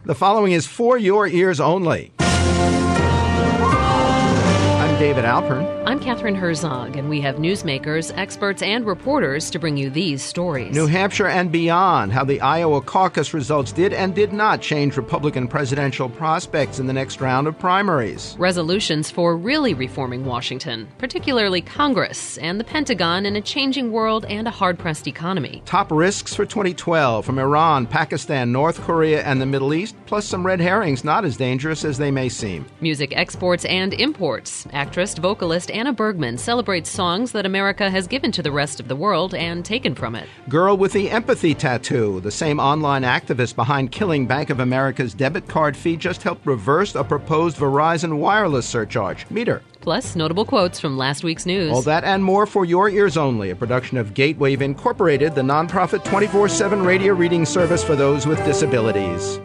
The following is for your ears only. I'm David Alpern. I'm Catherine Herzog, and we have newsmakers, experts, and reporters to bring you these stories. New Hampshire and beyond, how the Iowa caucus results did and did not change Republican presidential prospects in the next round of primaries. Resolutions for really reforming Washington, particularly Congress and the Pentagon in a changing world and a hard-pressed economy. Top risks for 2012 from Iran, Pakistan, North Korea, and the Middle East, plus some red herrings not as dangerous as they may seem. Music exports and imports. Actress, vocalist Anna Bergman celebrates songs that America has given to the rest of the world and taken from it. Girl with the empathy tattoo, the same online activist behind killing Bank of America's debit card fee, just helped reverse a proposed Verizon wireless surcharge. Meet her. Plus, notable quotes from last week's news. All that and more for your ears only, a production of Gatewave Incorporated, the nonprofit 24/7 radio reading service for those with disabilities.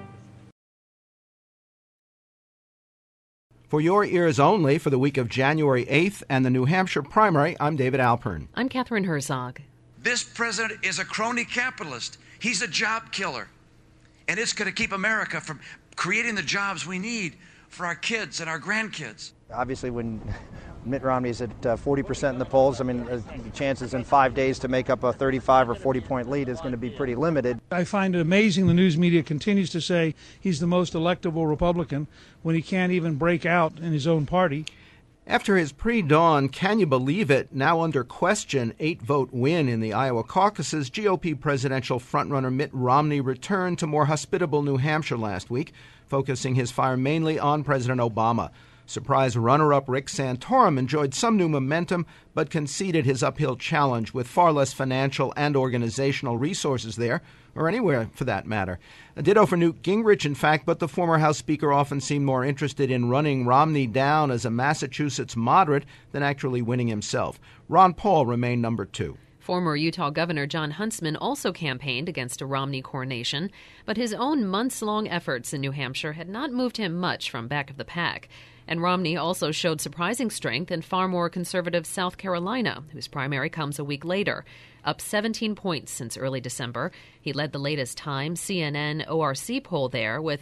For your ears only for the week of January 8th and the New Hampshire primary, I'm David Alpern. I'm Catherine Herzog. This president is a crony capitalist. He's a job killer. And it's going to keep America from creating the jobs we need for our kids and our grandkids. Obviously, when Mitt Romney's at 40% in the polls, the chances in 5 days to make up a 35 or 40-point lead is going to be pretty limited. I find it amazing the news media continues to say he's the most electable Republican when he can't even break out in his own party. After his pre-dawn, can you believe it, now under question, 8-vote win in the Iowa caucuses, GOP presidential frontrunner Mitt Romney returned to more hospitable New Hampshire last week, focusing his fire mainly on President Obama. Surprise runner-up Rick Santorum enjoyed some new momentum, but conceded his uphill challenge with far less financial and organizational resources there, or anywhere for that matter. A ditto for Newt Gingrich, in fact, but the former House Speaker often seemed more interested in running Romney down as a Massachusetts moderate than actually winning himself. Ron Paul remained number 2. Former Utah Governor Jon Huntsman also campaigned against a Romney coronation, but his own months-long efforts in New Hampshire had not moved him much from back of the pack. And Romney also showed surprising strength in far more conservative South Carolina, whose primary comes a week later. Up 17 points since early December. He led the latest Time CNN ORC poll there with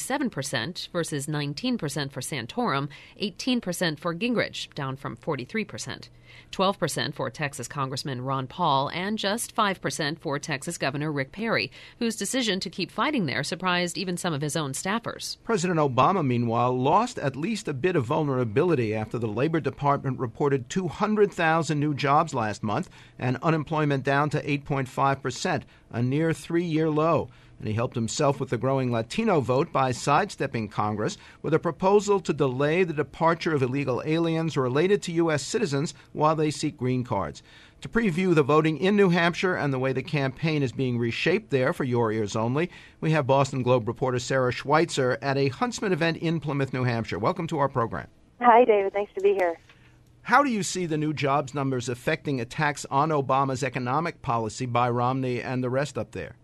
37% versus 19% for Santorum, 18% for Gingrich, down from 43%. 12% for Texas Congressman Ron Paul, and just 5% for Texas Governor Rick Perry, whose decision to keep fighting there surprised even some of his own staffers. President Obama, meanwhile, lost at least a bit of vulnerability after the Labor Department reported 200,000 new jobs last month and unemployment down to 8.5%, a near 3-year low. And he helped himself with the growing Latino vote by sidestepping Congress with a proposal to delay the departure of illegal aliens related to U.S. citizens while they seek green cards. To preview the voting in New Hampshire and the way the campaign is being reshaped there for your ears only, we have Boston Globe reporter Sarah Schweitzer at a Huntsman event in Plymouth, New Hampshire. Welcome to our program. Hi, David. Thanks to be here. How do you see the new jobs numbers affecting attacks on Obama's economic policy by Romney and the rest up there?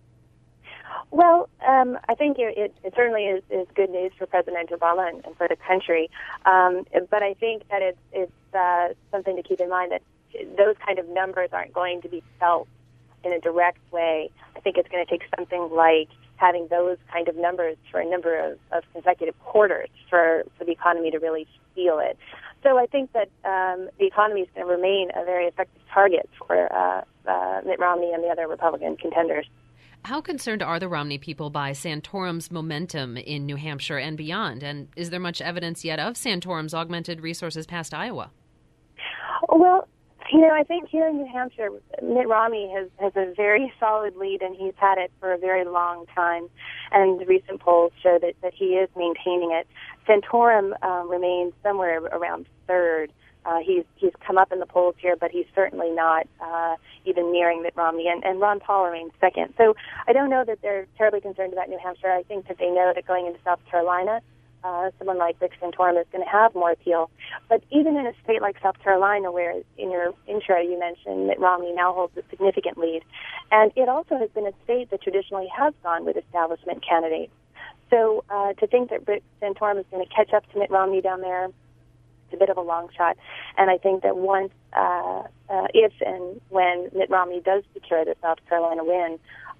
Well, I think it certainly is good news for President Obama and for the country. But I think that it's something to keep in mind that those kind of numbers aren't going to be felt in a direct way. I think it's going to take something like having those kind of numbers for a number of consecutive quarters for the economy to really feel it. So I think that the economy is going to remain a very effective target for Mitt Romney and the other Republican contenders. How concerned are the Romney people by Santorum's momentum in New Hampshire and beyond? And is there much evidence yet of Santorum's augmented resources past Iowa? Well, I think here in New Hampshire, Mitt Romney has a very solid lead, and he's had it for a very long time. And the recent polls show that he is maintaining it. Santorum remains somewhere around third. He's come up in the polls here, but he's certainly not even nearing Mitt Romney, and Ron Paul remains second. So I don't know that they're terribly concerned about New Hampshire. I think that they know that going into South Carolina, someone like Rick Santorum is going to have more appeal. But even in a state like South Carolina, where in your intro you mentioned Mitt Romney now holds a significant lead, and it also has been a state that traditionally has gone with establishment candidates. So to think that Rick Santorum is going to catch up to Mitt Romney down there, it's a bit of a long shot. And I think that once, if and when Mitt Romney does secure the South Carolina win,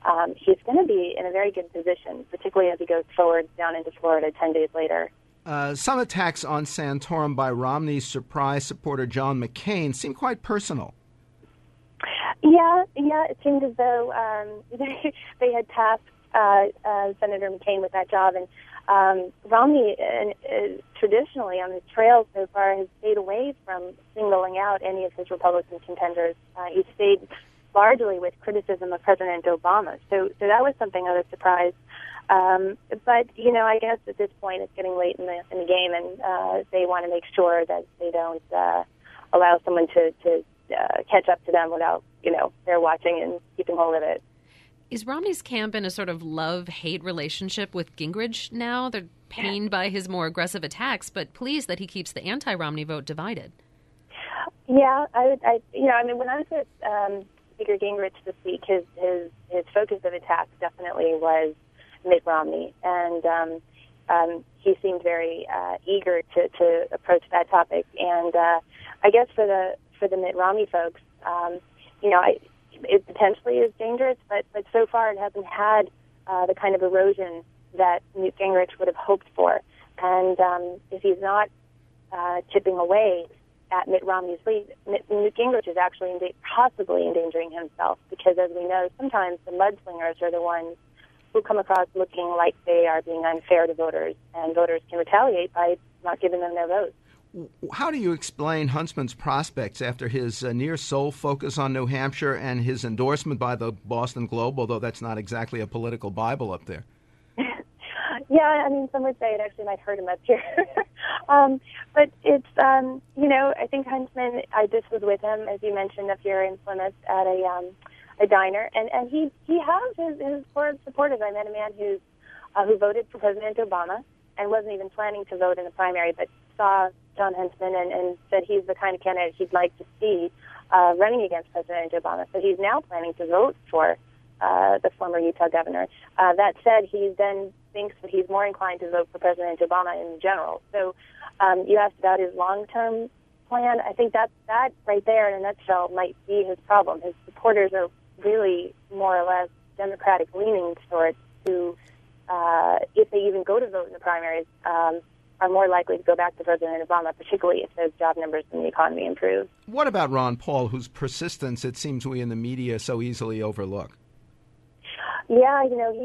he's going to be in a very good position, particularly as he goes forward down into Florida 10 days later. Some attacks on Santorum by Romney's surprise supporter John McCain seem quite personal. Yeah, it seemed as though they had tasked Senator McCain with that job, and Romney traditionally on his trail so far has stayed away from singling out any of his Republican contenders. He stayed largely with criticism of President Obama, so that was something of a surprise. But I guess at this point it's getting late in the game, and they want to make sure that they don't allow someone to catch up to them without they're watching and keeping hold of it. Is Romney's camp in a sort of love-hate relationship with Gingrich now? They're pained by his more aggressive attacks, but pleased that he keeps the anti-Romney vote divided. Yeah, when I was with Speaker Gingrich this week, his focus of attack definitely was Mitt Romney, and he seemed very eager to approach that topic. And I guess for the Mitt Romney folks, it potentially is dangerous, but so far it hasn't had the kind of erosion that Newt Gingrich would have hoped for. And if he's not chipping away at Mitt Romney's lead, Newt Gingrich is actually possibly endangering himself, because as we know, sometimes the mudslingers are the ones who come across looking like they are being unfair to voters, and voters can retaliate by not giving them their votes. How do you explain Huntsman's prospects after his near-sole focus on New Hampshire and his endorsement by the Boston Globe, although that's not exactly a political Bible up there? Yeah, some would say it actually might hurt him up here. But it's, I think Huntsman, I just was with him, as you mentioned, up here in Plymouth at a diner, and he has his core supporters. I met a man who voted for President Obama and wasn't even planning to vote in the primary, but saw John Huntsman and said he's the kind of candidate he'd like to see running against President Obama. So he's now planning to vote for the former Utah governor. That said, he then thinks that he's more inclined to vote for President Obama in general. So you asked about his long-term plan. I think that right there in a nutshell might be his problem. His supporters are really more or less Democratic-leaning sorts who, if they even go to vote in the primaries, are more likely to go back to President Obama, particularly if those job numbers in the economy improve. What about Ron Paul, whose persistence it seems we in the media so easily overlook? Yeah,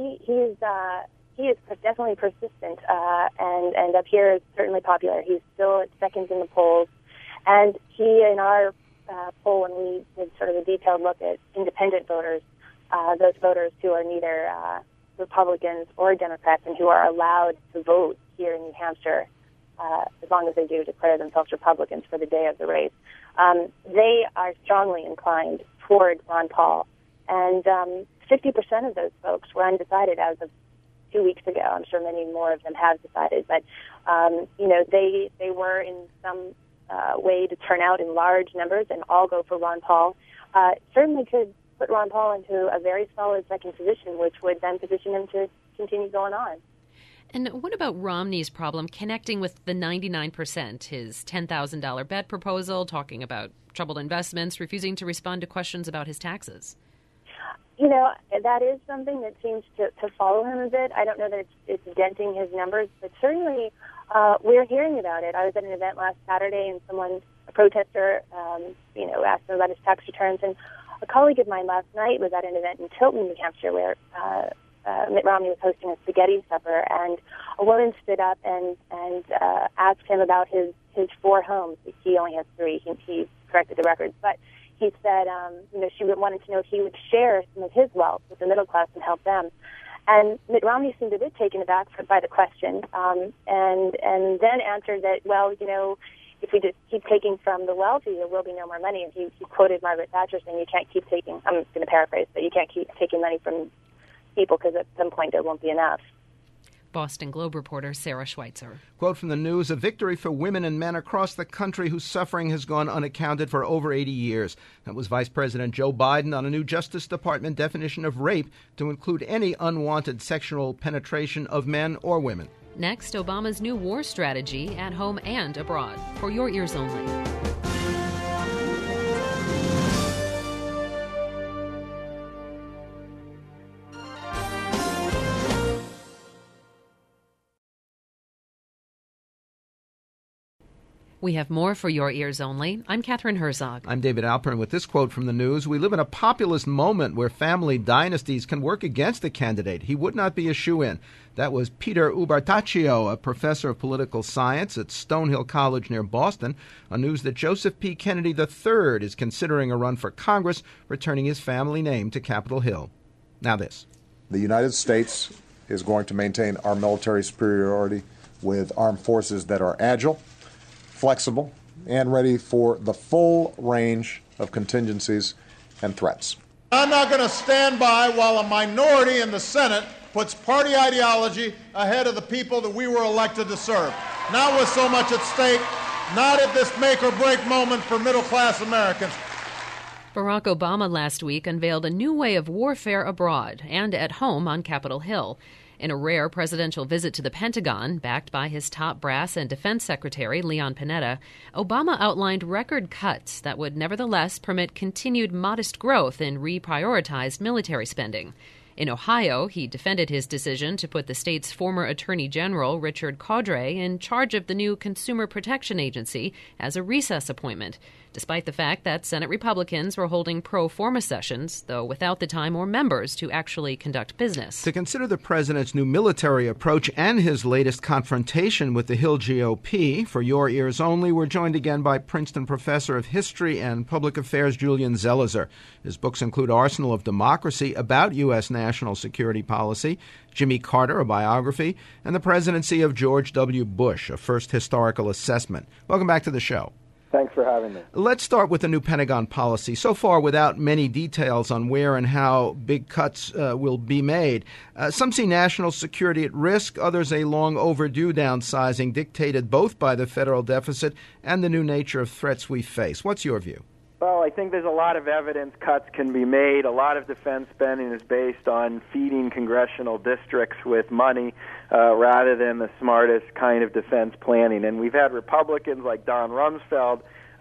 he is definitely persistent, and up here is certainly popular. He's still at second in the polls, and he, in our poll, when we did sort of a detailed look at independent voters, those voters who are neither Republicans or Democrats and who are allowed to vote here in New Hampshire, as long as they do declare themselves Republicans for the day of the race, they are strongly inclined toward Ron Paul. And 50% of those folks were undecided as of 2 weeks ago. I'm sure many more of them have decided, but they were in some way to turn out in large numbers and all go for Ron Paul. Certainly could put Ron Paul into a very solid second position, which would then position him to continue going on. And what about Romney's problem connecting with the 99%, his $10,000 bet proposal, talking about troubled investments, refusing to respond to questions about his taxes? That is something that seems to follow him a bit. I don't know that it's denting his numbers, but certainly we're hearing about it. I was at an event last Saturday, and a protester, asked him about his tax returns, and a colleague of mine last night was at an event in Tilton, New Hampshire, where Mitt Romney was hosting a spaghetti supper, and a woman stood up and asked him about his 4 homes. He only has 3. He corrected the records, but he said, she wanted to know if he would share some of his wealth with the middle class and help them. And Mitt Romney seemed a bit taken aback by the question, and then answered that, if we just keep taking from the wealthy, there will be no more money. And he quoted Margaret Thatcher saying, you can't keep taking, I'm going to paraphrase, but you can't keep taking money from people because at some point there won't be enough. Boston Globe reporter Sarah Schweitzer. Quote from the news, a victory for women and men across the country whose suffering has gone unaccounted for over 80 years. That was Vice President Joe Biden on a new Justice Department definition of rape to include any unwanted sexual penetration of men or women. Next, Obama's new war strategy at home and abroad. For your ears only. We have more for your ears only. I'm Catherine Herzog. I'm David Alpern with this quote from the news. We live in a populist moment where family dynasties can work against a candidate. He would not be a shoo-in. That was Peter Ubertaccio, a professor of political science at Stonehill College near Boston, on news that Joseph P. Kennedy III is considering a run for Congress, returning his family name to Capitol Hill. Now this. The United States is going to maintain our military superiority with armed forces that are agile, flexible, and ready for the full range of contingencies and threats. I'm not going to stand by while a minority in the Senate puts party ideology ahead of the people that we were elected to serve. Not with so much at stake, not at this make-or-break moment for middle-class Americans. Barack Obama last week unveiled a new way of warfare abroad and at home on Capitol Hill. In a rare presidential visit to the Pentagon, backed by his top brass and defense secretary, Leon Panetta, Obama outlined record cuts that would nevertheless permit continued modest growth in reprioritized military spending. In Ohio, he defended his decision to put the state's former Attorney General, Richard Cordray, in charge of the new Consumer Protection Agency as a recess appointment, despite the fact that Senate Republicans were holding pro forma sessions, though without the time or members to actually conduct business. To consider the president's new military approach and his latest confrontation with the Hill GOP, for your ears only, we're joined again by Princeton professor of history and public affairs Julian Zelizer. His books include Arsenal of Democracy, about U.S. national security policy, Jimmy Carter, a biography, and the presidency of George W. Bush, a first historical assessment. Welcome back to the show. Thanks for having me. Let's start with the new Pentagon policy. So far, without many details on where and how big cuts will be made. Some see national security at risk, others a long overdue downsizing dictated both by the federal deficit and the new nature of threats we face. What's your view? Well, I think there's a lot of evidence cuts can be made. A lot of defense spending is based on feeding congressional districts with money rather than the smartest kind of defense planning. And we've had Republicans like Don Rumsfeld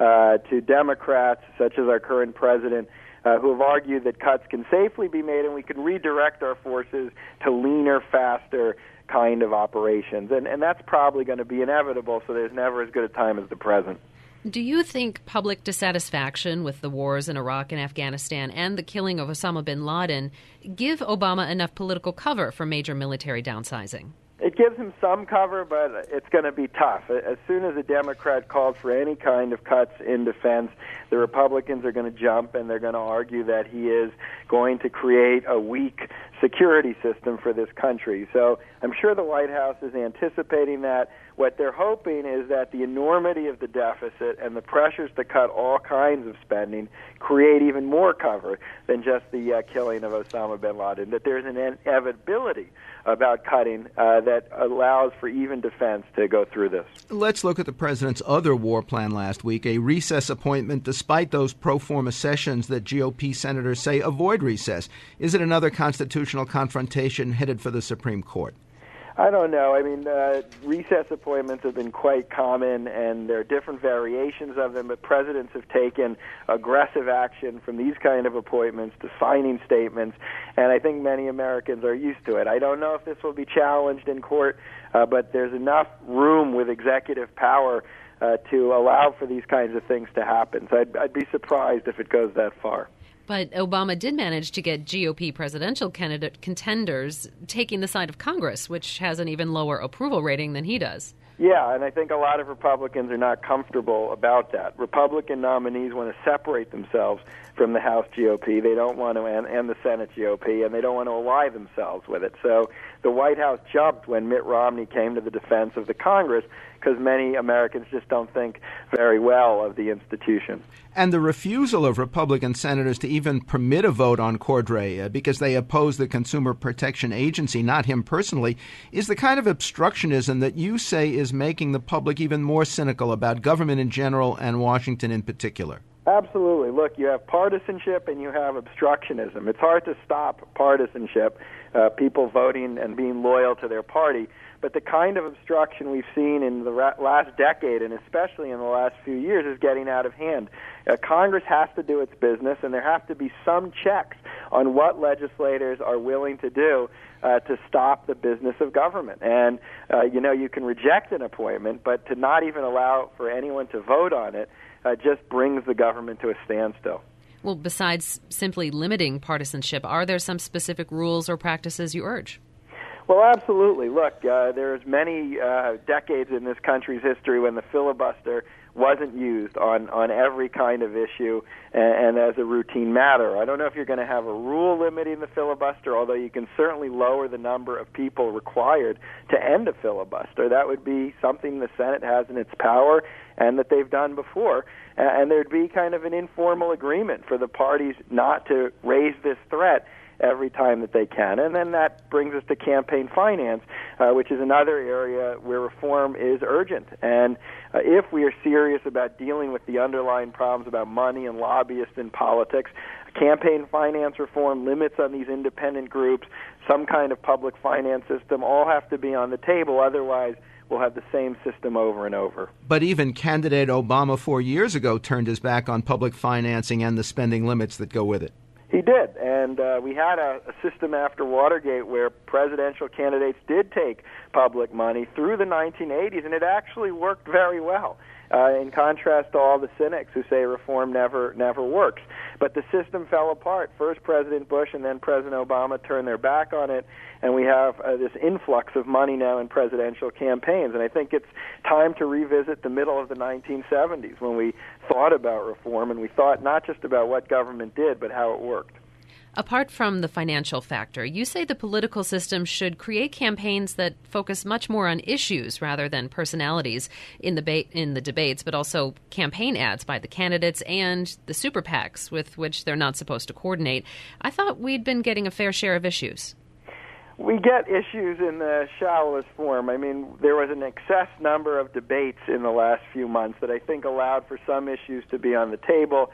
to Democrats, such as our current president, who have argued that cuts can safely be made and we can redirect our forces to leaner, faster kind of operations. And that's probably going to be inevitable, so there's never as good a time as the present. Do you think public dissatisfaction with the wars in Iraq and Afghanistan and the killing of Osama bin Laden give Obama enough political cover for major military downsizing? It gives him some cover, but it's going to be tough. As soon as a Democrat calls for any kind of cuts in defense, the Republicans are going to jump and they're going to argue that he is going to create a weak security system for this country. So I'm sure the White House is anticipating that. What they're hoping is that the enormity of the deficit and the pressures to cut all kinds of spending create even more cover than just the killing of Osama bin Laden, that there's an inevitability about cutting that allows for even defense to go through this. Let's look at the president's other war plan last week, a recess appointment despite those pro forma sessions that GOP senators say avoid recess. Is it another constitutional confrontation headed for the Supreme Court? I don't know. I mean, recess appointments have been quite common, and there are different variations of them, but presidents have taken aggressive action from these kind of appointments to signing statements, and I think many Americans are used to it. I don't know if this will be challenged in court, but there's enough room with executive power to allow for these kinds of things to happen. So I'd be surprised if it goes that far. But Obama did manage to get GOP presidential contenders taking the side of Congress, which has an even lower approval rating than he does. Yeah, and I think a lot of Republicans are not comfortable about that. Republican nominees want to separate themselves from the House GOP. They don't want to, and the Senate GOP, and they don't want to ally themselves with it. So the White House jumped when Mitt Romney came to the defense of the Congress because many Americans just don't think very well of the institution. And the refusal of Republican senators to even permit a vote on Cordray because they oppose the Consumer Protection Agency, not him personally, is the kind of obstructionism that you say is making the public even more cynical about government in general and Washington in particular. Absolutely. Look, you have partisanship and you have obstructionism. It's hard to stop partisanship, people voting and being loyal to their party. But the kind of obstruction we've seen in the last decade, and especially in the last few years, is getting out of hand. Congress has to do its business, and there have to be some checks on what legislators are willing to do to stop the business of government. And, you can reject an appointment, but to not even allow for anyone to vote on it just brings the government to a standstill. Well, besides simply limiting partisanship, are there some specific rules or practices you urge? Well, absolutely. Look, there's many decades in this country's history when the filibuster wasn't used on every kind of issue and as a routine matter. I don't know if you're going to have a rule limiting the filibuster, although you can certainly lower the number of people required to end a filibuster. That would be something the Senate has in its power and that they've done before. And there'd be kind of an informal agreement for the parties not to raise this threat every time that they can. And then that brings us to campaign finance, which is another area where reform is urgent. And if we are serious about dealing with the underlying problems about money and lobbyists in politics, campaign finance reform, limits on these independent groups, some kind of public finance system, all have to be on the table. Otherwise, we'll have the same system over and over. But even candidate Obama 4 years ago turned his back on public financing and the spending limits that go with it. He did, and we had a system after Watergate where presidential candidates did take public money through the 1980s, and it actually worked very well, in contrast to all the cynics who say reform never works. But the system fell apart. First President Bush and then President Obama turned their back on it, and we have this influx of money now in presidential campaigns. And I think it's time to revisit the middle of the 1970s when we thought about reform, and we thought not just about what government did, but how it worked. Apart from the financial factor, you say the political system should create campaigns that focus much more on issues rather than personalities in the debates, but also campaign ads by the candidates and the super PACs with which they're not supposed to coordinate. I thought we'd been getting a fair share of issues. We get issues in the shallowest form. I mean, there was an excess number of debates in the last few months that I think allowed for some issues to be on the table.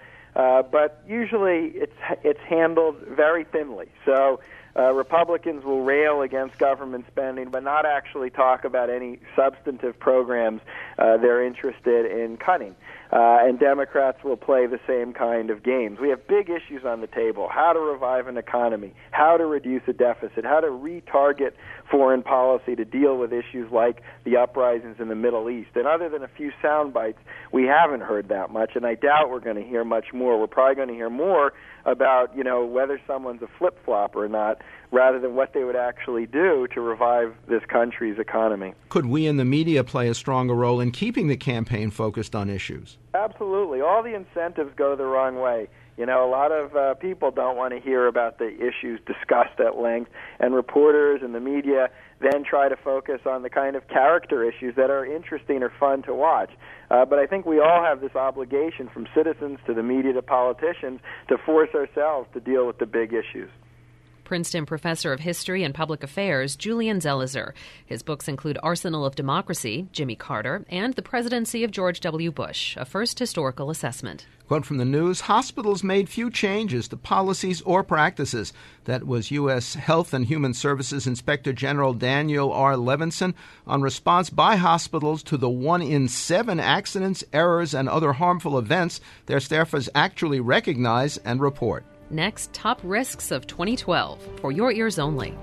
But usually it's handled very thinly. So Republicans will rail against government spending, but not actually talk about any substantive programs they're interested in cutting. And Democrats will play the same kind of games. We have big issues on the table: how to revive an economy, how to reduce a deficit, how to retarget foreign policy to deal with issues like the uprisings in the Middle East. And other than a few sound bites, we haven't heard that much, and I doubt we're going to hear much more. We're probably going to hear more about, whether someone's a flip-flop or not, rather than what they would actually do to revive this country's economy. Could we in the media play a stronger role in keeping the campaign focused on issues? Absolutely. All the incentives go the wrong way. A lot of people don't want to hear about the issues discussed at length, and reporters and the media then try to focus on the kind of character issues that are interesting or fun to watch. But I think we all have this obligation, from citizens to the media to politicians, to force ourselves to deal with the big issues. Princeton professor of history and public affairs Julian Zelizer. His books include Arsenal of Democracy, Jimmy Carter, and The Presidency of George W. Bush, a first historical assessment. Quote from the news: hospitals made few changes to policies or practices. That was U.S. Health and Human Services Inspector General Daniel R. Levinson on response by hospitals to the 1 in 7 accidents, errors, and other harmful events their staffers actually recognize and report. Next, top risks of 2012 for your ears only.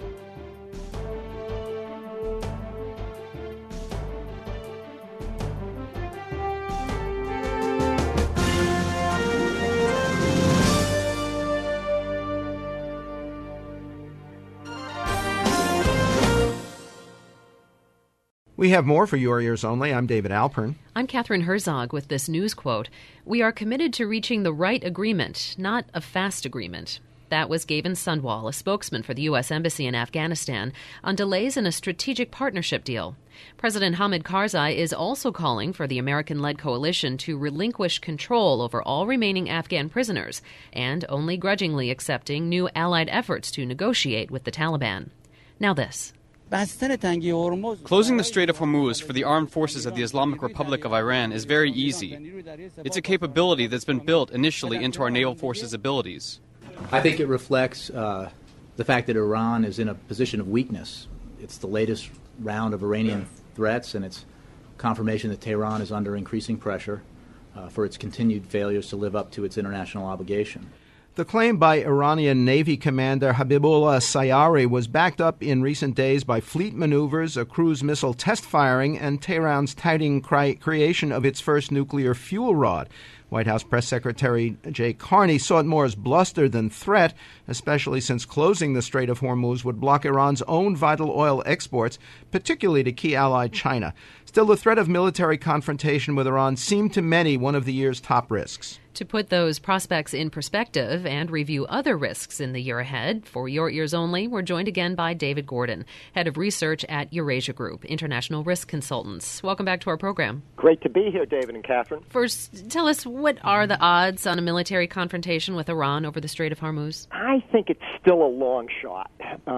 We have more for your ears only. I'm David Alpern. I'm Catherine Herzog with this news quote. We are committed to reaching the right agreement, not a fast agreement. That was Gavin Sundwall, a spokesman for the U.S. Embassy in Afghanistan, on delays in a strategic partnership deal. President Hamid Karzai is also calling for the American-led coalition to relinquish control over all remaining Afghan prisoners and only grudgingly accepting new allied efforts to negotiate with the Taliban. Now this. Closing the Strait of Hormuz for the armed forces of the Islamic Republic of Iran is very easy. It's a capability that's been built initially into our naval forces' abilities. I think it reflects the fact that Iran is in a position of weakness. It's the latest round of Iranian threats, and it's confirmation that Tehran is under increasing pressure for its continued failures to live up to its international obligation. The claim by Iranian Navy Commander Habibullah Sayari was backed up in recent days by fleet maneuvers, a cruise missile test firing, and Tehran's touting creation of its first nuclear fuel rod. White House Press Secretary Jay Carney saw it more as bluster than threat, especially since closing the Strait of Hormuz would block Iran's own vital oil exports, particularly to key ally China. Still, the threat of military confrontation with Iran seemed to many one of the year's top risks. To put those prospects in perspective and review other risks in the year ahead, for your ears only, we're joined again by David Gordon, head of research at Eurasia Group, International Risk Consultants. Welcome back to our program. Great to be here, David and Catherine. First, tell us, what are the odds on a military confrontation with Iran over the Strait of Hormuz? I think it's still a long shot.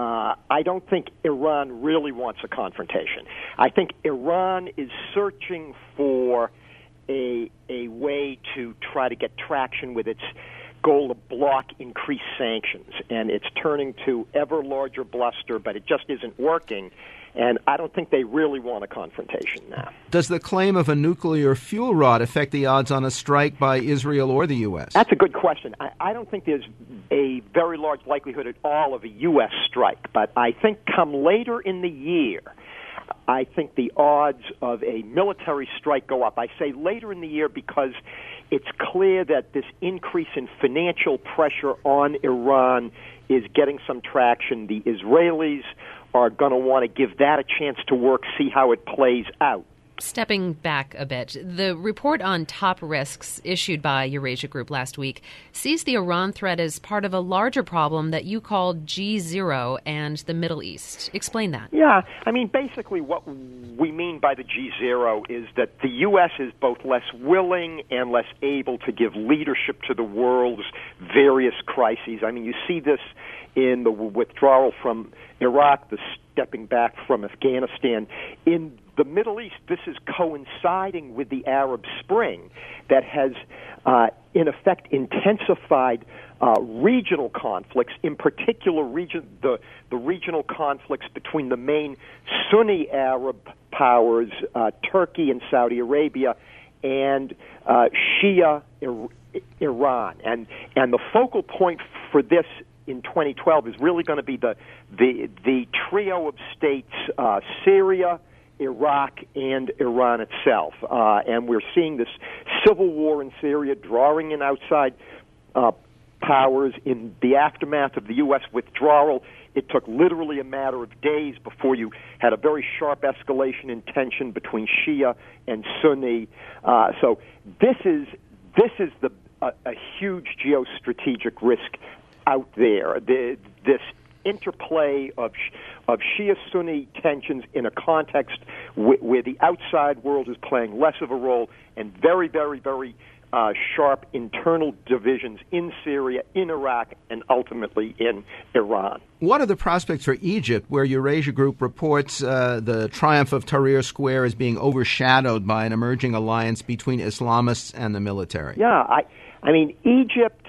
I don't think Iran really wants a confrontation. I think Iran is searching for a way to try to get traction with its goal to block increased sanctions. And it's turning to ever larger bluster, but it just isn't working. And I don't think they really want a confrontation now. Does the claim of a nuclear fuel rod affect the odds on a strike by Israel or the U.S.? That's a good question. I don't think there's a very large likelihood at all of a U.S. strike. But I think come later in the year, I think the odds of a military strike go up. I say later in the year because it's clear that this increase in financial pressure on Iran is getting some traction. The Israelis are going to want to give that a chance to work, see how it plays out. Stepping back a bit, the report on top risks issued by Eurasia Group last week sees the Iran threat as part of a larger problem that you called G0 and the Middle East. Explain that. Yeah, I mean, basically what we mean by the G0 is that the U.S. is both less willing and less able to give leadership to the world's various crises. I mean, you see this in the withdrawal from Iraq, the stepping back from Afghanistan. In the Middle East, this is coinciding with the Arab Spring that has, in effect, intensified regional conflicts, in particular the regional conflicts between the main Sunni Arab powers, Turkey and Saudi Arabia, and Shia Iran. And the focal point for this in 2012 is really going to be the trio of states, Syria, Iraq, and Iran itself. And we're seeing this civil war in Syria drawing in outside powers. In the aftermath of the U.S. withdrawal, it took literally a matter of days before you had a very sharp escalation in tension between Shia and Sunni. So this is a huge geostrategic risk out there. This interplay of Shia-Sunni tensions in a context where the outside world is playing less of a role, and very, very, very sharp internal divisions in Syria, in Iraq, and ultimately in Iran. What are the prospects for Egypt, where Eurasia Group reports the triumph of Tahrir Square is being overshadowed by an emerging alliance between Islamists and the military? Yeah, I mean, Egypt,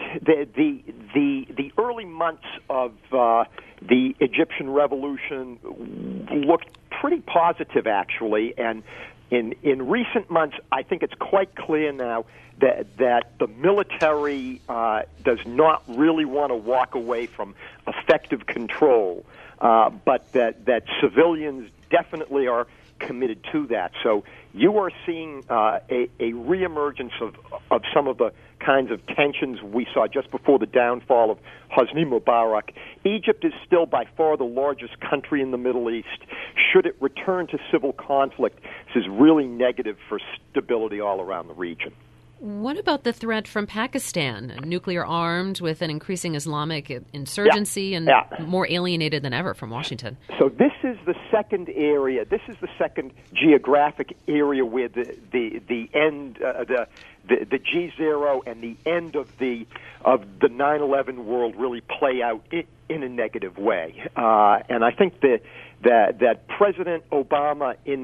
the early months of the Egyptian revolution looked pretty positive, actually, and in recent months, I think it's quite clear now that the military does not really want to walk away from effective control, but that civilians definitely are committed to that. So you are seeing a reemergence of some of the kinds of tensions we saw just before the downfall of Hosni Mubarak. Egypt is still by far the largest country in the Middle East. Should it return to civil conflict, this is really negative for stability all around the region. What about the threat from Pakistan, nuclear armed with an increasing Islamic insurgency and more alienated than ever from Washington? So this is the second area. This is the second geographic area where the end, the G0 and the end of the 9/11 world really play out in a negative way. And I think that President Obama in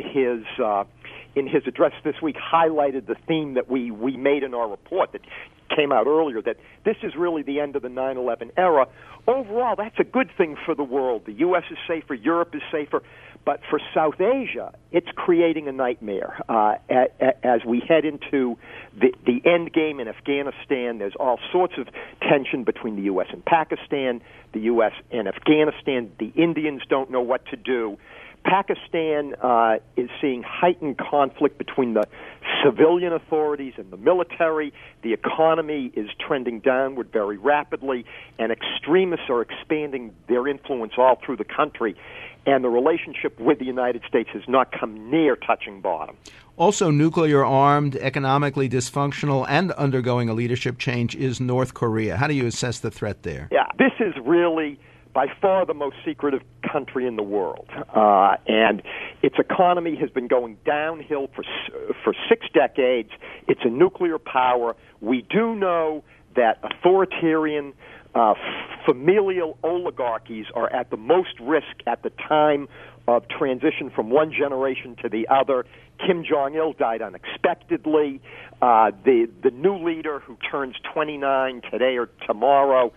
his address this week highlighted the theme that we made in our report that came out earlier, that this is really the end of the 9/11 era. Overall, that's a good thing for the world. The U.S. is safer, Europe is safer, But for South Asia, it's creating a nightmare. As we head into the end game in Afghanistan, there's all sorts of tension between the U.S. and Pakistan, the U.S. and Afghanistan. The Indians don't know what to do. Pakistan is seeing heightened conflict between the civilian authorities and the military. The economy is trending downward very rapidly, and extremists are expanding their influence all through the country. And the relationship with the United States has not come near touching bottom. Also nuclear-armed, economically dysfunctional, and undergoing a leadership change is North Korea. How do you assess the threat there? Yeah, this is really by far the most secretive country in the world. And its economy has been going downhill for 6 decades. It's a nuclear power. We do know that authoritarian familial oligarchies are at the most risk at the time of transition from one generation to the other. Kim Jong-il died unexpectedly. The new leader, who turns 29 today or tomorrow,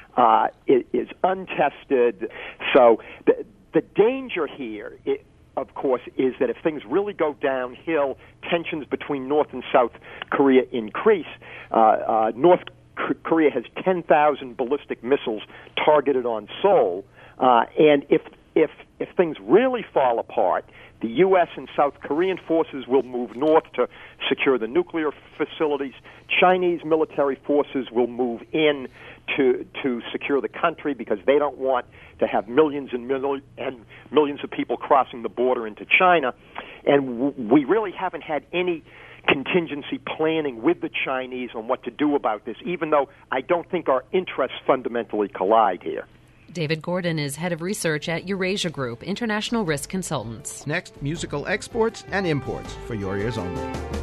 is untested. So the danger here, of course, is that if things really go downhill, tensions between North and South Korea increase. North Korea has 10,000 ballistic missiles targeted on Seoul, and if things really fall apart, the U.S. and South Korean forces will move north to secure the nuclear facilities. Chinese military forces will move in to secure the country because they don't want to have millions and millions of people crossing the border into China. And we really haven't had any contingency planning with the Chinese on what to do about this, even though I don't think our interests fundamentally collide here. David Gordon is head of research at Eurasia Group, International Risk Consultants. Next, musical exports and imports for your ears only.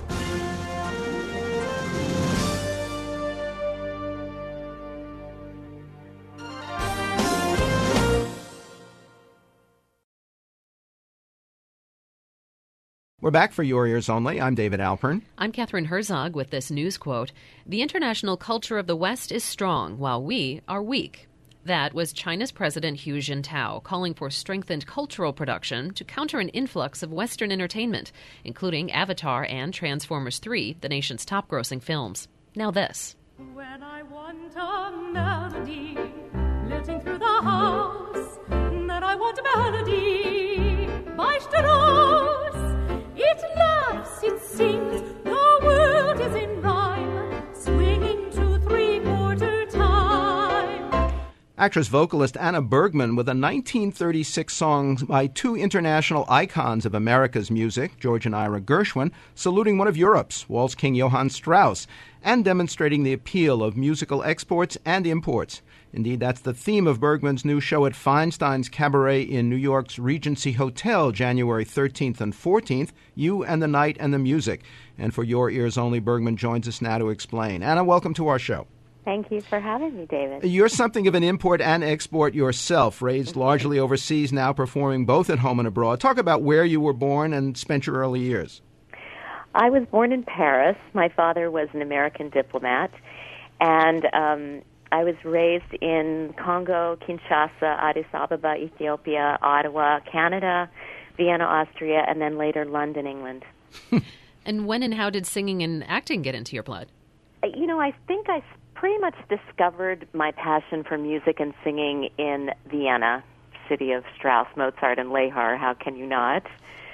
We're back for Your Ears Only. I'm David Alpern. I'm Catherine Herzog with this news quote. The international culture of the West is strong, while we are weak. That was China's President Hu Jintao calling for strengthened cultural production to counter an influx of Western entertainment, including Avatar and Transformers 3, the nation's top-grossing films. Now this. When I want a melody, lilting through the house, that I want a melody by Strauss. It laughs, it sings, the world is in rhyme, swinging to three-quarter time. Actress vocalist Anna Bergman with a 1936 song by two international icons of America's music, George and Ira Gershwin, saluting one of Europe's, Waltz King Johann Strauss, and demonstrating the appeal of musical exports and imports. Indeed, that's the theme of Bergman's new show at Feinstein's Cabaret in New York's Regency Hotel, January 13th and 14th, You and the Night and the Music. And for Your Ears Only, Bergman joins us now to explain. Anna, welcome to our show. Thank you for having me, David. You're something of an import and export yourself, raised largely overseas, now performing both at home and abroad. Talk about where you were born and spent your early years. I was born in Paris. My father was an American diplomat, and I was raised in Congo, Kinshasa, Addis Ababa, Ethiopia, Ottawa, Canada, Vienna, Austria, and then later London, England. And when and how did singing and acting get into your blood? You know, I think I pretty much discovered my passion for music and singing in Vienna, city of Strauss, Mozart, and Lehar. How can you not?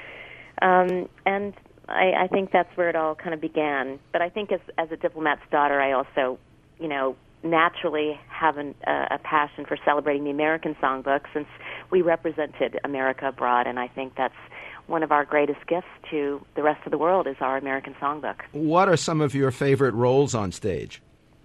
And I think that's where it all kind of began. But I think as a diplomat's daughter, I also, you know, naturally have a passion for celebrating the American songbook since we represented America abroad, and I think that's one of our greatest gifts to the rest of the world is our American songbook. What are some of your favorite roles on stage?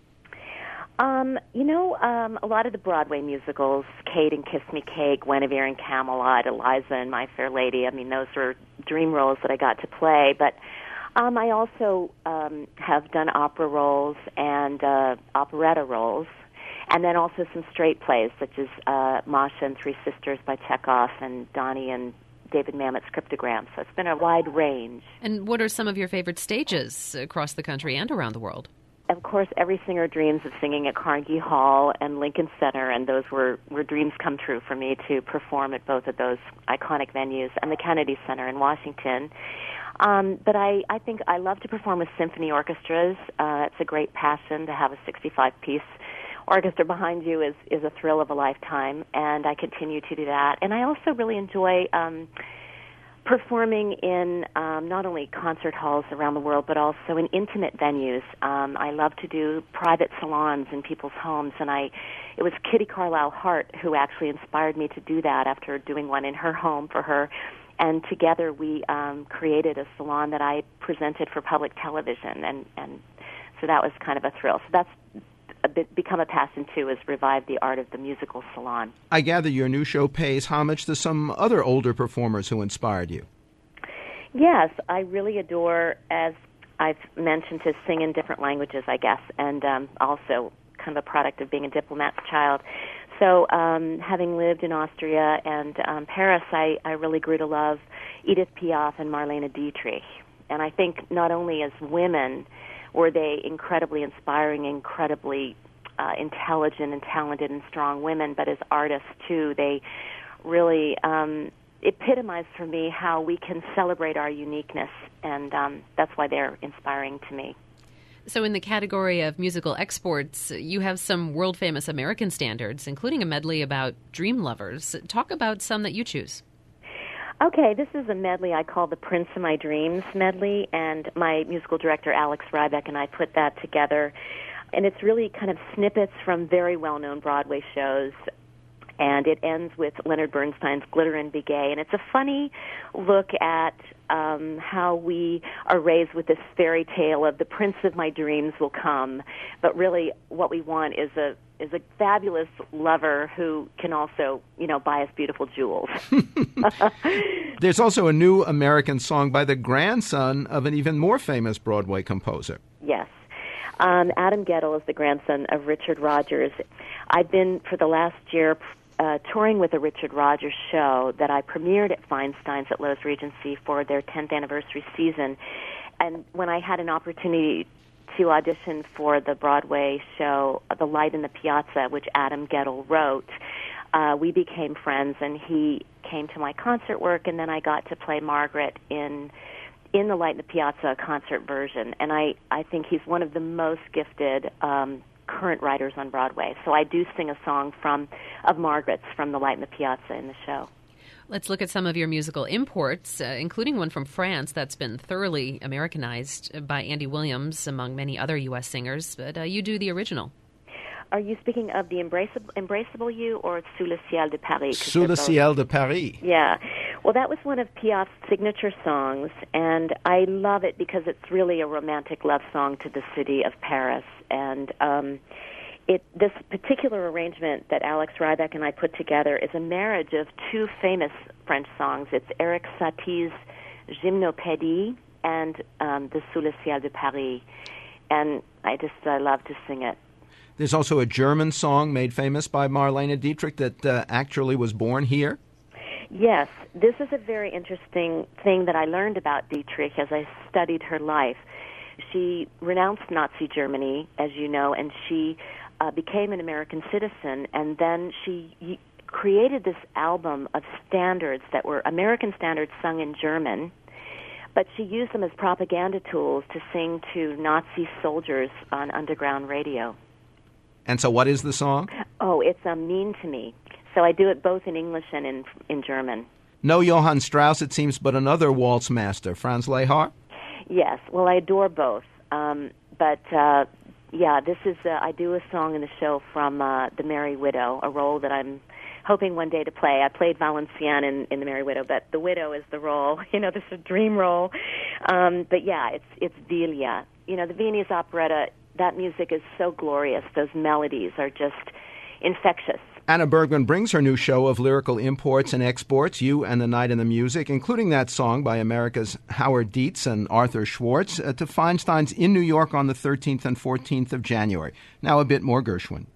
A lot of the Broadway musicals, Kate and Kiss Me Kate, Guinevere and Camelot, Eliza and My Fair Lady. I mean, those were dream roles that I got to play, but I also have done opera roles and operetta roles, and then also some straight plays, such as Masha and Three Sisters by Chekhov and Donnie and David Mamet's Cryptogram. So it's been a wide range. And what are some of your favorite stages across the country and around the world? of course, every singer dreams of singing at Carnegie Hall and Lincoln Center, and those were dreams come true for me to perform at both of those iconic venues, and the Kennedy Center in Washington. But I think I love to perform with symphony orchestras. It's a great passion to have a 65-piece orchestra behind you is a thrill of a lifetime, and I continue to do that. And I also really enjoy performing in not only concert halls around the world, but also in intimate venues. I love to do private salons in people's homes, and it was Kitty Carlisle Hart who actually inspired me to do that after doing one in her home for her. And together we created a salon that I presented for public television, and so that was kind of a thrill. So that's become a passion, too, is revive the art of the musical salon. I gather your new show pays homage to some other older performers who inspired you. Yes, I really adore, as I've mentioned, to sing in different languages, I guess, and also kind of a product of being a diplomat's child. So having lived in Austria and Paris, I really grew to love Edith Piaf and Marlene Dietrich. And I think not only as women were they incredibly inspiring, incredibly intelligent and talented and strong women, but as artists, too, they really epitomized for me how we can celebrate our uniqueness, and that's why they're inspiring to me. So in the category of musical exports, you have some world-famous American standards, including a medley about dream lovers. Talk about some that you choose. Okay, this is a medley I call the Prince of My Dreams medley, and my musical director, Alex Rybeck, and I put that together. And it's really kind of snippets from very well-known Broadway shows, and it ends with Leonard Bernstein's Glitter and Be Gay. And it's a funny look at how we are raised with this fairy tale of the Prince of My Dreams will come, but really what we want is a fabulous lover who can also, buy us beautiful jewels. There's also a new American song by the grandson of an even more famous Broadway composer. Yes. Adam Guettel is the grandson of Richard Rodgers. I've been, for the last year, touring with a Richard Rodgers show that I premiered at Feinstein's at Loews Regency for their 10th anniversary season. And when I had an opportunity to audition for the Broadway show, The Light in the Piazza, which Adam Guettel wrote, we became friends, and he came to my concert work, and then I got to play Margaret in The Light in the Piazza concert version. And I think he's one of the most gifted current writers on Broadway. So I do sing a song of Margaret's from The Light in the Piazza in the show. Let's look at some of your musical imports, including one from France that's been thoroughly Americanized by Andy Williams, among many other U.S. singers, but you do the original. Are you speaking of the Embraceable You or Sous le ciel de Paris? Sous le ciel de Paris. Yeah. Well, that was one of Piaf's signature songs, and I love it because it's really a romantic love song to the city of Paris. And this particular arrangement that Alex Rybeck and I put together is a marriage of two famous French songs. It's Erik Satie's Gymnopédie and the Sous le ciel de Paris. And I love to sing it. There's also a German song made famous by Marlene Dietrich that actually was born here. Yes, this is a very interesting thing that I learned about Dietrich as I studied her life. She renounced Nazi Germany, as you know, and she became an American citizen, and then she created this album of standards that were American standards sung in German, but she used them as propaganda tools to sing to Nazi soldiers on underground radio. And so what is the song? Oh, it's Mean to Me. So I do it both in English and in German. No Johann Strauss, it seems, but another waltz master, Franz Lehár? Yes, well, I adore both. This is, I do a song in the show from The Merry Widow, a role that I'm hoping one day to play. I played Valenciennes in The Merry Widow, but the widow is the role. This is a dream role. It's Villa. The Viennese operetta, that music is so glorious. Those melodies are just infectious. Anna Bergman brings her new show of lyrical imports and exports, You and the Night and the Music, including that song by America's Howard Dietz and Arthur Schwartz, to Feinstein's in New York on the 13th and 14th of January. Now a bit more Gershwin.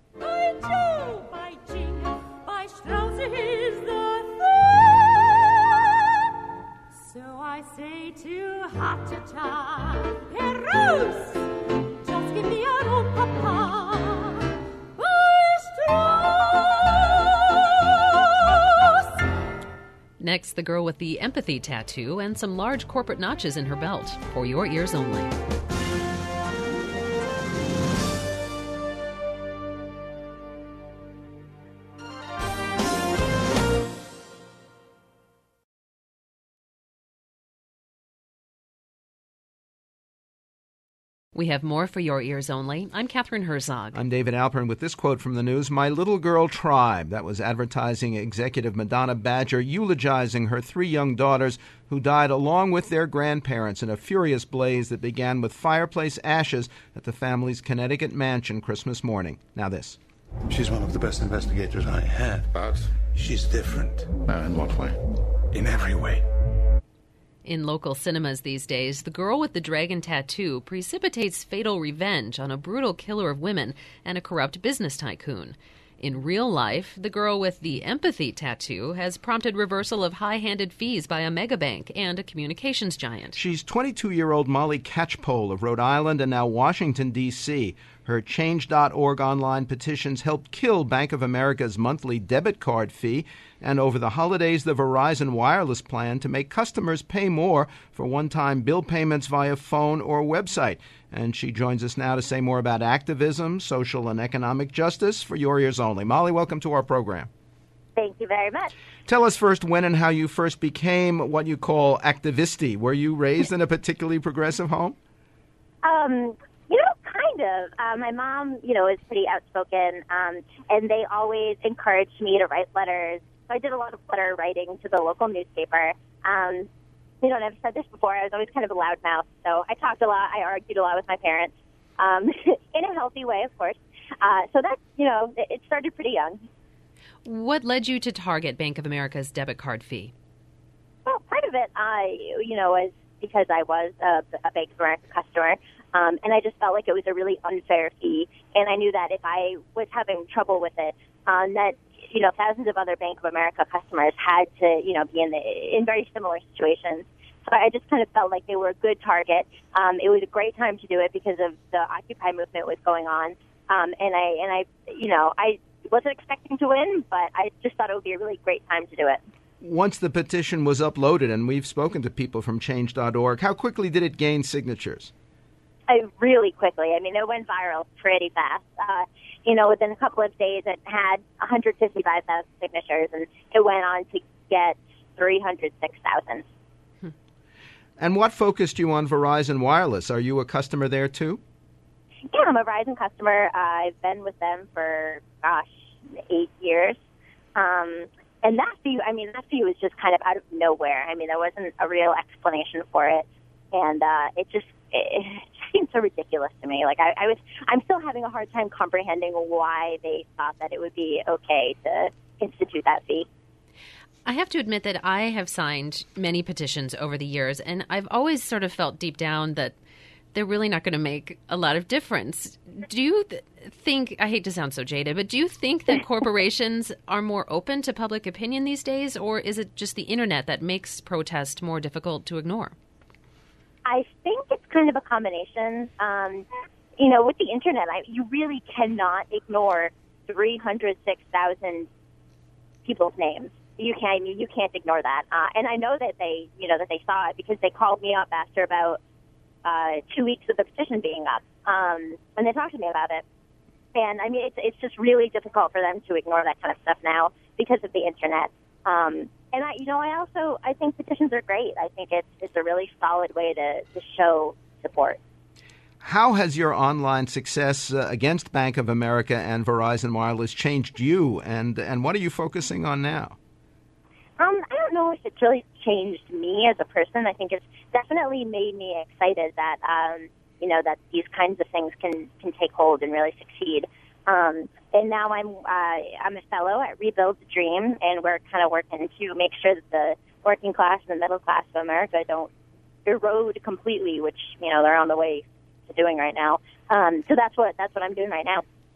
So I say to Ha-ta-ta, Herus, just figliaro papà. Next, the girl with the empathy tattoo and some large corporate notches in her belt. For your ears only. We have more for your ears only. I'm Catherine Herzog. I'm David Alpern with this quote from the news. My little girl tribe. That was advertising executive Madonna Badger eulogizing her 3 young daughters who died along with their grandparents in a furious blaze that began with fireplace ashes at the family's Connecticut mansion Christmas morning. Now this. She's one of the best investigators I had. But she's different. In what way? In every way. In local cinemas these days, the girl with the dragon tattoo precipitates fatal revenge on a brutal killer of women and a corrupt business tycoon. In real life, the girl with the empathy tattoo has prompted reversal of high-handed fees by a megabank and a communications giant. She's 22-year-old Molly Catchpole of Rhode Island and now Washington, D.C. Her Change.org online petitions helped kill Bank of America's monthly debit card fee, and over the holidays, the Verizon wireless plan to make customers pay more for one-time bill payments via phone or website. And she joins us now to say more about activism, social and economic justice for your ears only. Molly, welcome to our program. Thank you very much. Tell us first when and how you first became what you call activisti. Were you raised in a particularly progressive home? Kind of. My mom, is pretty outspoken, and they always encouraged me to write letters. So I did a lot of letter writing to the local newspaper. I've said this before. I was always kind of a loudmouth, so I talked a lot. I argued a lot with my parents, in a healthy way, of course. So that's, it started pretty young. What led you to target Bank of America's debit card fee? Well, part of it, was because I was a Bank of America customer, and I just felt like it was a really unfair fee. And I knew that if I was having trouble with it, that thousands of other Bank of America customers had to be in very similar situations. So I just kind of felt like they were a good target. It was a great time to do it because of the Occupy movement was going on, and I wasn't expecting to win, but I just thought it would be a really great time to do it. Once the petition was uploaded, and we've spoken to people from Change.org, how quickly did it gain signatures? Really quickly. I mean, it went viral pretty fast. Within a couple of days, it had 155,000 signatures, and it went on to get 306,000. And what focused you on Verizon Wireless? Are you a customer there, too? Yeah, I'm a Verizon customer. I've been with them for, 8 years. And that fee was just kind of out of nowhere. I mean, there wasn't a real explanation for it. And it seemed so ridiculous to me. Like, I'm still having a hard time comprehending why they thought that it would be okay to institute that fee. I have to admit that I have signed many petitions over the years, and I've always sort of felt deep down that they're really not going to make a lot of difference. Do you think, I hate to sound so jaded, but do you think that corporations are more open to public opinion these days, or is it just the internet that makes protest more difficult to ignore? I think it's kind of a combination. With the internet, you really cannot ignore 306,000 people's names. You can't ignore that. And I know that they saw it because they called me up after about 2 weeks of the petition being up, and they talked to me about it. And I mean, it's just really difficult for them to ignore that kind of stuff now because of the internet. And I think petitions are great. I think it's a really solid way to show support. How has your online success against Bank of America and Verizon Wireless changed you, and what are you focusing on now? I don't know if it's really changed me as a person. I think it's definitely made me excited that that these kinds of things can take hold and really succeed. And now I'm a fellow at Rebuild the Dream, and we're kind of working to make sure that the working class and the middle class of America don't erode completely, which they're on the way to doing right now. So that's what I'm doing right now.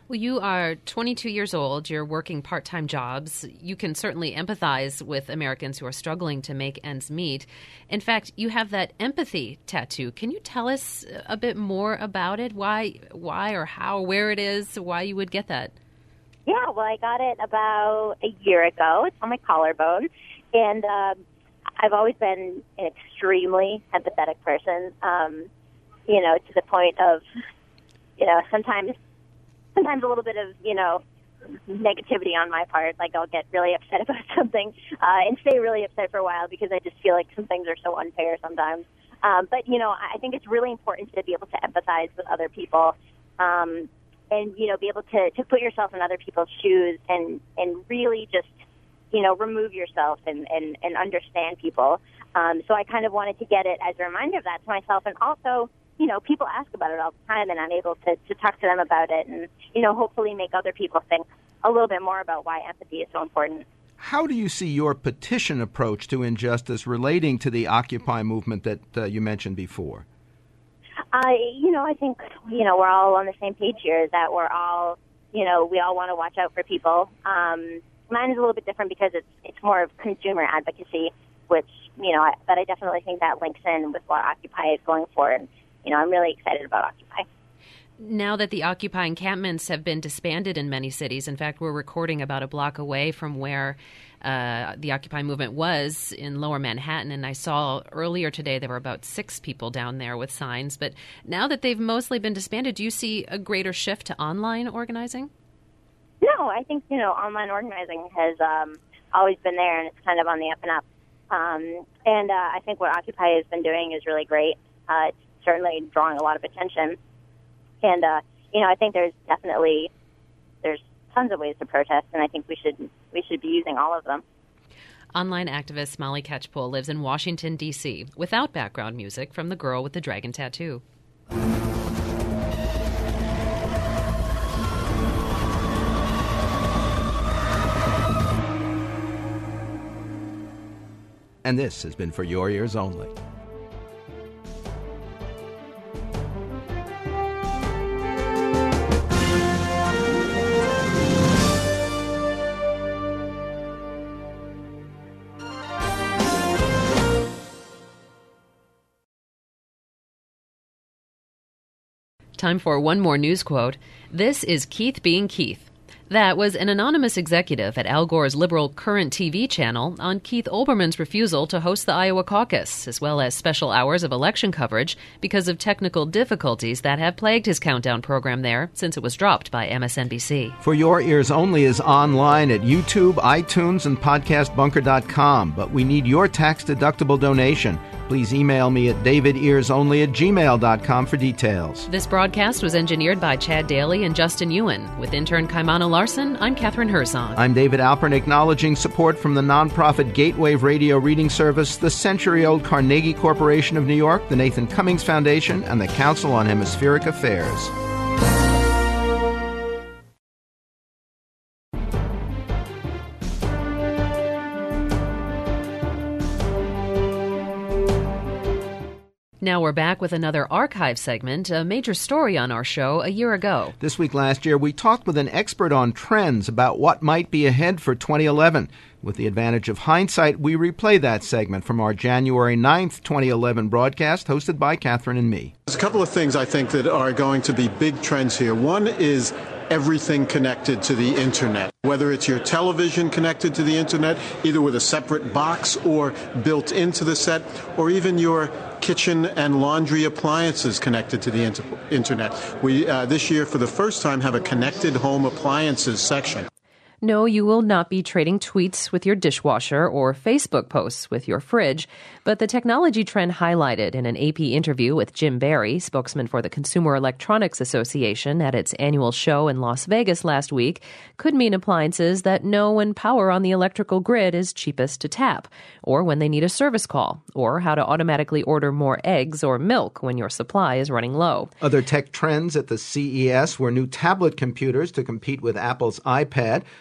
Well, you are 22 years old. You're working part-time jobs. You can certainly empathize with Americans who are struggling to make ends meet. In fact, you have that empathy tattoo. Can you tell us a bit more about it? Why or how, where it is, why you would get that? Yeah, well, I got it about a year ago. It's on my collarbone. And I've always been an extremely empathetic person, to the point of, sometimes a little bit of, negativity on my part. Like, I'll get really upset about something and stay really upset for a while because I just feel like some things are so unfair sometimes. But, I think it's really important to be able to empathize with other people and, be able to put yourself in other people's shoes and really just, remove yourself and understand people. So I kind of wanted to get it as a reminder of that to myself. And also, people ask about it all the time, and I'm able to talk to them about it and, hopefully make other people think a little bit more about why empathy is so important. How do you see your petition approach to injustice relating to the Occupy movement that you mentioned before? I think, we're all on the same page here, that we're all, we all want to watch out for people. Mine is a little bit different because it's more of consumer advocacy, which, but I definitely think that links in with what Occupy is going for. And, I'm really excited about Occupy. Now that the Occupy encampments have been disbanded in many cities, in fact, we're recording about a block away from where the Occupy movement was in Lower Manhattan, and I saw earlier today there were about 6 people down there with signs. But now that they've mostly been disbanded, do you see a greater shift to online organizing? No, I think, online organizing has always been there, and it's kind of on the up and up. And I think what Occupy has been doing is really great. It's certainly drawing a lot of attention. And, I think there's tons of ways to protest, and I think we should be using all of them. Online activist Molly Catchpole lives in Washington, D.C., without background music from the girl with the dragon tattoo. And this has been For Your Ears Only. Time for one more news quote. This is Keith being Keith. That was an anonymous executive at Al Gore's liberal Current TV channel on Keith Olbermann's refusal to host the Iowa caucus, as well as special hours of election coverage because of technical difficulties that have plagued his countdown program there since it was dropped by MSNBC. For Your Ears Only is online at YouTube, iTunes, and podcastbunker.com, but we need your tax-deductible donation. Please email me at davidearsonly@gmail.com for details. This broadcast was engineered by Chad Daly and Justin Ewan. With intern Kaimana Larson, I'm Catherine Herzog. I'm David Alpern, acknowledging support from the nonprofit Gatewave Radio Reading Service, the century-old Carnegie Corporation of New York, the Nathan Cummings Foundation, and the Council on Hemispheric Affairs. Now we're back with another archive segment, a major story on our show a year ago. This week last year, we talked with an expert on trends about what might be ahead for 2011. With the advantage of hindsight, we replay that segment from our January 9th, 2011 broadcast hosted by Catherine and me. There's a couple of things I think that are going to be big trends here. One is everything connected to the internet, whether it's your television connected to the internet, either with a separate box or built into the set, or even your kitchen and laundry appliances connected to the internet. We, this year, for the first time, have a connected home appliances section. No, you will not be trading tweets with your dishwasher or Facebook posts with your fridge, but the technology trend highlighted in an AP interview with Jim Barry, spokesman for the Consumer Electronics Association at its annual show in Las Vegas last week, could mean appliances that know when power on the electrical grid is cheapest to tap, or when they need a service call, or how to automatically order more eggs or milk when your supply is running low. Other tech trends at the CES were new tablet computers to compete with Apple's iPad.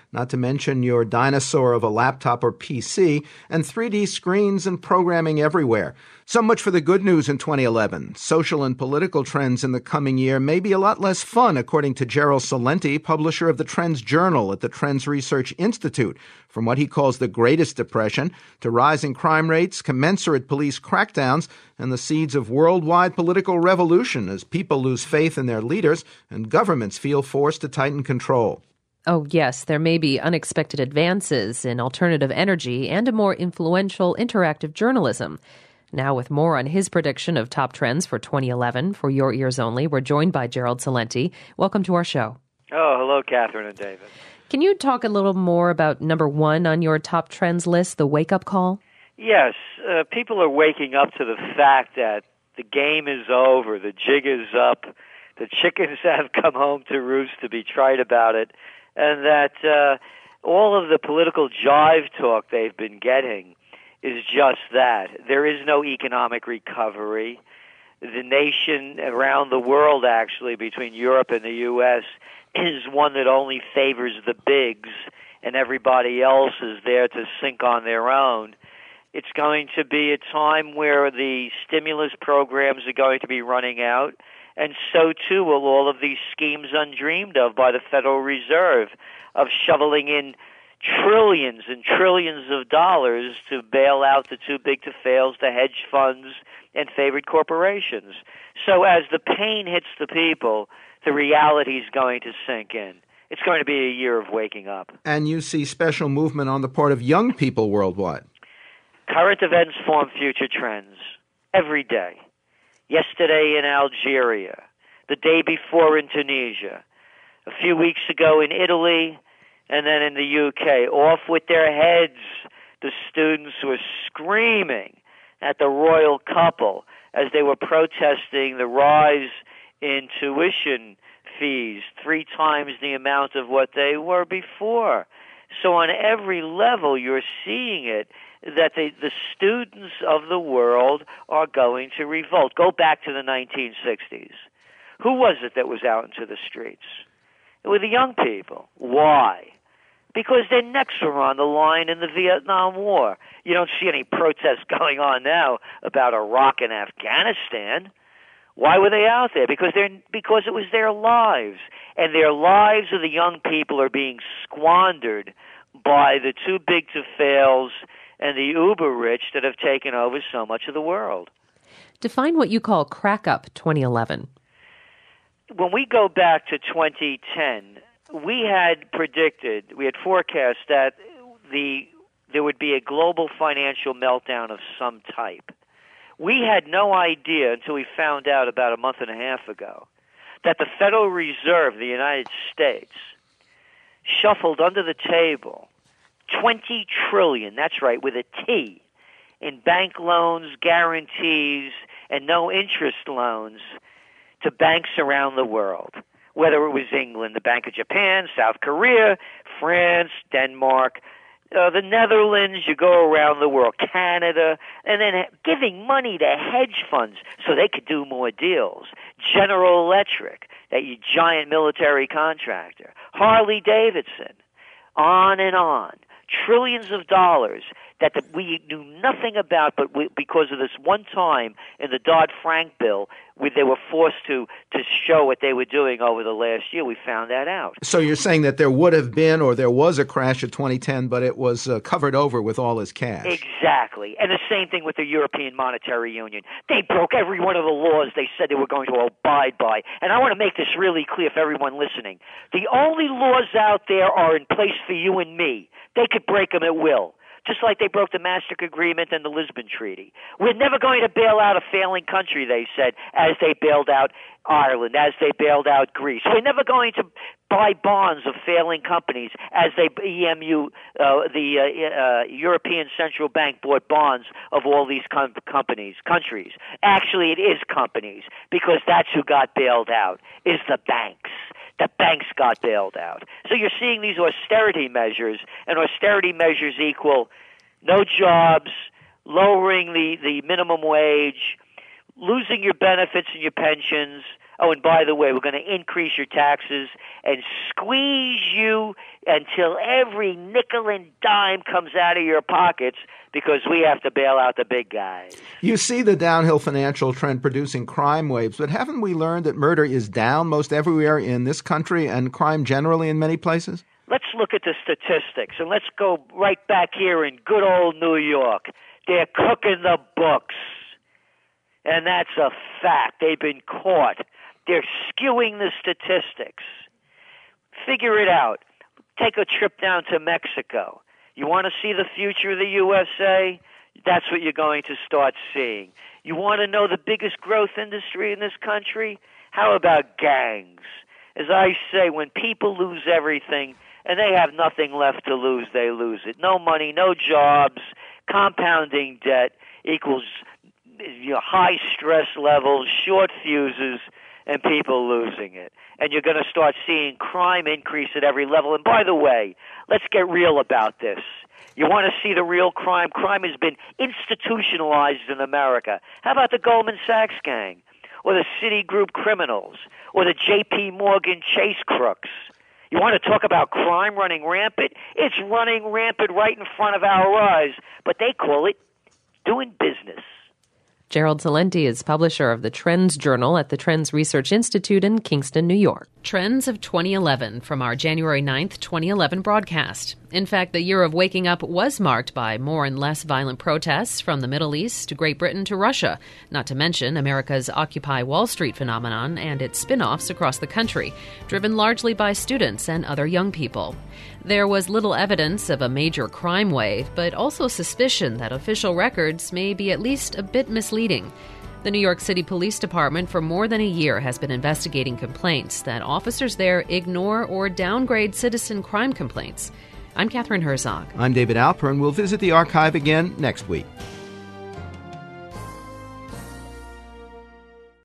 not to mention your dinosaur of a laptop or PC, and 3D screens and programming everywhere. So much for the good news in 2011. Social and political trends in the coming year may be a lot less fun, according to Gerald Celente, publisher of the Trends Journal at the Trends Research Institute. From what he calls the Greatest Depression to rising crime rates, commensurate police crackdowns, and the seeds of worldwide political revolution as people lose faith in their leaders and governments feel forced to tighten control. Oh, yes, there may be unexpected advances in alternative energy and a more influential interactive journalism. Now, with more on his prediction of top trends for 2011, for your ears only, we're joined by Gerald Celente. Welcome to our show. Oh, hello, Catherine and David. Can you talk a little more about number one on your top trends list, the wake-up call? Yes, people are waking up to the fact that the game is over, the jig is up, the chickens have come home to roost, to be trite about it, and that all of the political jive talk they've been getting is just that. There is no economic recovery. The nation around the world, actually, between Europe and the U.S., is one that only favors the bigs, and everybody else is there to sink on their own. It's going to be a time where the stimulus programs are going to be running out, and so too will all of these schemes undreamed of by the Federal Reserve of shoveling in trillions and trillions of dollars to bail out the too big to fails, the hedge funds, and favored corporations. So as the pain hits the people, the reality is going to sink in. It's going to be a year of waking up. And you see special movement on the part of young people worldwide. Current events form future trends every day. Yesterday in Algeria, the day before in Tunisia, a few weeks ago in Italy, and then in the UK, off with their heads, the students were screaming at the royal couple as they were protesting the rise in tuition fees, 3 times the amount of what they were before. So on every level, you're seeing it, that the students of the world are going to revolt. Go back to the 1960s. Who was it that was out into the streets? It were the young people. Why? Because their necks were on the line in the Vietnam War. You don't see any protests going on now about Iraq and Afghanistan. Why were they out there? Because it was their lives. And their lives of the young people are being squandered by the too big to fails and the uber rich that have taken over so much of the world. Define what you call crack up 2011. When we go back to 2010, we had forecast that there would be a global financial meltdown of some type. We had no idea until we found out about a month and a half ago that the Federal Reserve of the United States shuffled under the table $20 trillion, that's right, with a T, in bank loans, guarantees, and no interest loans to banks around the world, whether it was England, the Bank of Japan, South Korea, France, Denmark, the Netherlands, you go around the world, Canada, and then giving money to hedge funds so they could do more deals. General Electric, that giant military contractor, Harley Davidson, on and on. Trillions of dollars that we knew nothing about, but because of this one time in the Dodd-Frank bill, they were forced to show what they were doing over the last year. We found that out. So you're saying that there would have been or there was a crash of 2010, but it was covered over with all his cash. Exactly. And the same thing with the European Monetary Union. They broke every one of the laws they said they were going to abide by. And I want to make this really clear for everyone listening. The only laws out there are in place for you and me. They could break them at will, just like they broke the Maastricht Agreement and the Lisbon Treaty. We're never going to bail out a failing country, they said, as they bailed out Ireland, as they bailed out Greece. We're never going to buy bonds of failing companies as the European Central Bank bought bonds of all these countries. Actually, it is companies, because that's who got bailed out, is the banks. The banks got bailed out. So you're seeing these austerity measures, and austerity measures equal no jobs, lowering the minimum wage, losing your benefits and your pensions, Oh, and by the way, we're going to increase your taxes and squeeze you until every nickel and dime comes out of your pockets because we have to bail out the big guys. You see the downhill financial trend producing crime waves, but haven't we learned that murder is down most everywhere in this country and crime generally in many places? Let's look at the statistics, and let's go right back here in good old New York. They're cooking the books, and that's a fact. They've been caught. They're skewing the statistics. Figure it out. Take a trip down to Mexico. You want to see the future of the USA? That's what you're going to start seeing. You want to know the biggest growth industry in this country? How about gangs? As I say, when people lose everything and they have nothing left to lose, they lose it. No money, no jobs, compounding debt equals high stress levels, short fuses, and people losing it. And you're going to start seeing crime increase at every level. And by the way, let's get real about this. You want to see the real crime? Crime has been institutionalized in America. How about the Goldman Sachs gang? Or the Citigroup criminals? Or the J.P. Morgan Chase crooks? You want to talk about crime running rampant? It's running rampant right in front of our eyes. But they call it doing business. Gerald Celente is publisher of the Trends Journal at the Trends Research Institute in Kingston, New York. Trends of 2011 from our January 9th, 2011 broadcast. In fact, the year of waking up was marked by more and less violent protests from the Middle East to Great Britain to Russia, not to mention America's Occupy Wall Street phenomenon and its spin-offs across the country, driven largely by students and other young people. There was little evidence of a major crime wave, but also suspicion that official records may be at least a bit misleading. The New York City Police Department for more than a year has been investigating complaints that officers there ignore or downgrade citizen crime complaints. I'm Catherine Herzog. I'm David Alpern. We'll visit the archive again next week.